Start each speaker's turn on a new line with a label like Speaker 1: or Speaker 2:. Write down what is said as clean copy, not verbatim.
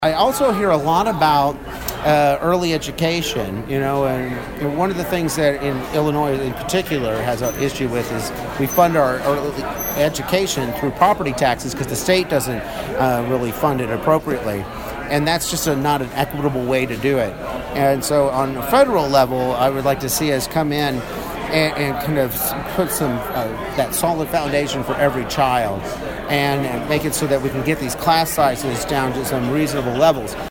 Speaker 1: I also hear a lot about early education, and one of the things that in Illinois in particular has an issue with is we fund our early education through property taxes because the state doesn't really fund it appropriately. And that's just not an equitable way to do it. And so on a federal level, I would like to see us come in and kind of put some that solid foundation for every child and make it so that we can get these class sizes down to some reasonable levels.